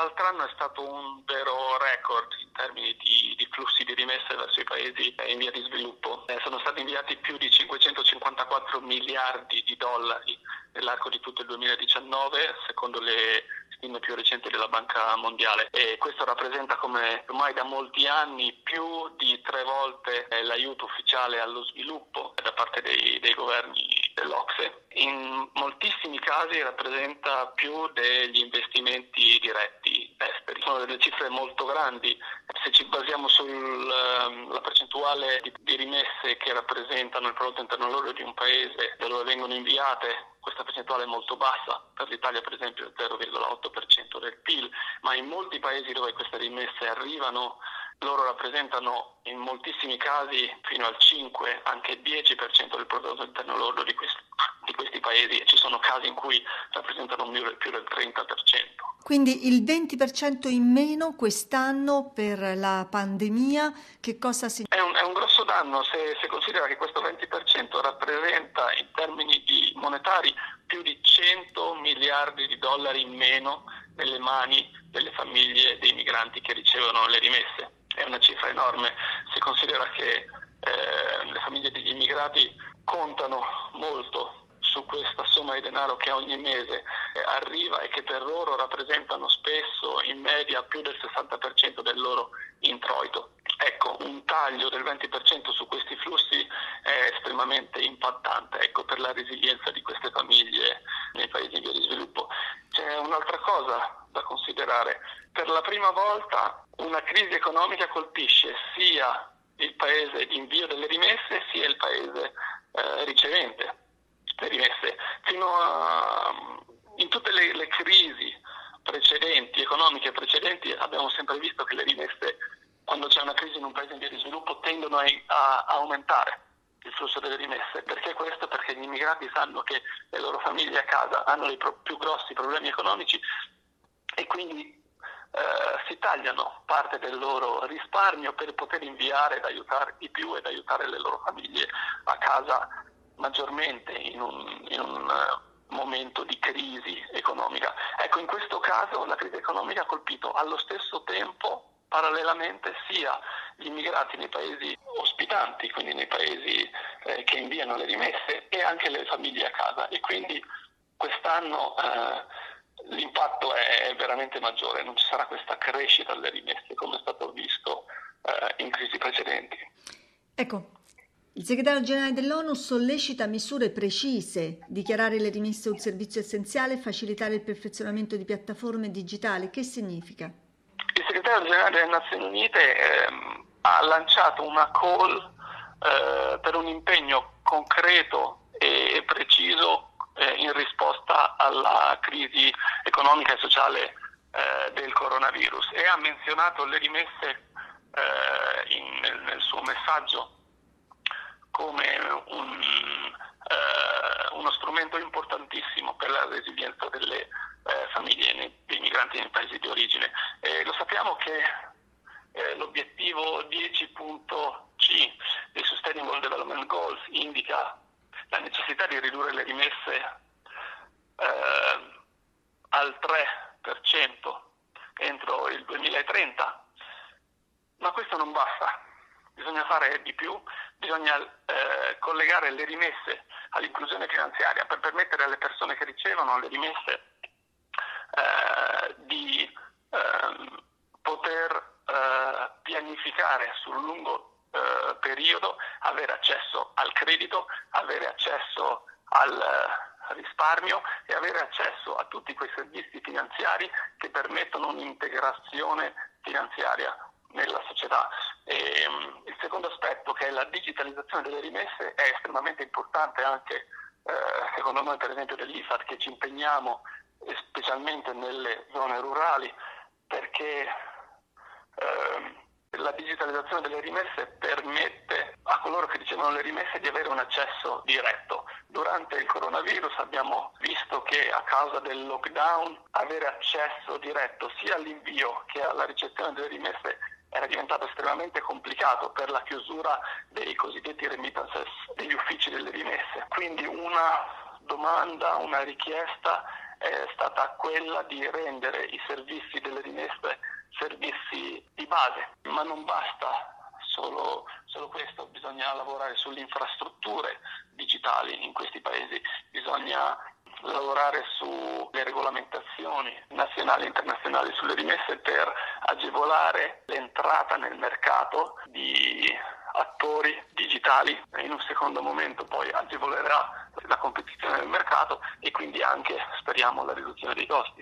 dall'altro anno è stato un vero record in termini di flussi di rimesse verso i paesi in via di sviluppo. Sono stati inviati più di 554 miliardi di dollari nell'arco di tutto il 2019, secondo le stime più recenti della Banca Mondiale, e questo rappresenta, come ormai da molti anni, più di 3 volte l'aiuto ufficiale allo sviluppo da parte dei governi dell'OCSE. In moltissimi casi rappresenta più degli investimenti diretti esteri. Sono delle cifre molto grandi. Se ci basiamo sulla percentuale di rimesse che rappresentano il prodotto interno lordo di un paese da dove vengono inviate, questa percentuale è molto bassa. Per l'Italia, per esempio, è il 0,8% del PIL, ma in molti paesi dove queste rimesse arrivano, loro rappresentano in moltissimi casi fino al 5, anche il 10% del prodotto interno lordo di questi paesi, e ci sono casi in cui rappresentano più del 30%. Quindi il 20% in meno quest'anno per la pandemia, che cosa significa? È un grosso danno se considera che questo 20% rappresenta in termini monetari più di 100 miliardi di dollari in meno nelle mani delle famiglie dei migranti che ricevono le rimesse. È una cifra enorme. Si considera che le famiglie degli immigrati contano molto su questa somma di denaro che ogni mese arriva e che per loro rappresentano spesso in media più del 60% del loro introito. Ecco, un taglio del 20% su questi flussi è estremamente impattante, per la resilienza di queste famiglie nei paesi in via di sviluppo. C'è un'altra cosa da considerare. Per la prima volta una crisi economica colpisce sia il paese di invio delle rimesse sia il paese ricevente le rimesse. In tutte le crisi precedenti, economiche precedenti, abbiamo sempre visto che le rimesse, quando c'è una crisi in un paese in via di sviluppo, tendono a aumentare il flusso delle rimesse. Perché questo? Perché gli immigrati sanno che le loro famiglie a casa hanno i più grossi problemi economici e quindi si tagliano parte del loro risparmio per poter inviare ed aiutare di più ed aiutare le loro famiglie a casa maggiormente in un momento di crisi economica. In questo caso la crisi economica ha colpito allo stesso tempo, parallelamente, sia gli immigrati nei paesi ospitanti, quindi nei paesi che inviano le rimesse, e anche le famiglie a casa, e quindi quest'anno l'impatto è veramente maggiore. Non ci sarà questa crescita delle rimesse come è stato visto in crisi precedenti. Il segretario generale dell'ONU sollecita misure precise, dichiarare le rimesse un servizio essenziale e facilitare il perfezionamento di piattaforme digitali. Che significa? Il segretario generale delle Nazioni Unite ha lanciato una call per un impegno concreto e preciso in risposta alla crisi economica e sociale del coronavirus, e ha menzionato le rimesse nel suo messaggio come uno strumento importantissimo per la resilienza delle famiglie dei migranti nei paesi di origine. Lo sappiamo che l'obiettivo 10.c dei Sustainable Development Goals indica la necessità di ridurre le rimesse al 3% entro il 2030, ma questo non basta. Bisogna fare di più, bisogna collegare le rimesse all'inclusione finanziaria per permettere alle persone che ricevono le rimesse di poter pianificare sul lungo periodo, avere accesso al credito, avere accesso al risparmio e avere accesso a tutti quei servizi finanziari che permettono un'integrazione finanziaria nella società. Il secondo aspetto, che è la digitalizzazione delle rimesse, è estremamente importante anche secondo noi, per esempio dell'IFAD, che ci impegniamo specialmente nelle zone rurali, perché la digitalizzazione delle rimesse permette a coloro che ricevono le rimesse di avere un accesso diretto. Durante il coronavirus abbiamo visto che a causa del lockdown avere accesso diretto sia all'invio che alla ricezione delle rimesse era diventato estremamente complicato per la chiusura dei cosiddetti remittances, degli uffici delle rimesse. Quindi una domanda, una richiesta è stata quella di rendere i servizi delle rimesse base, ma non basta solo questo, bisogna lavorare sulle infrastrutture digitali in questi paesi, bisogna lavorare sulle regolamentazioni nazionali e internazionali sulle rimesse per agevolare l'entrata nel mercato di attori digitali. In un secondo momento poi agevolerà la competizione nel mercato e quindi anche, speriamo, la riduzione dei costi.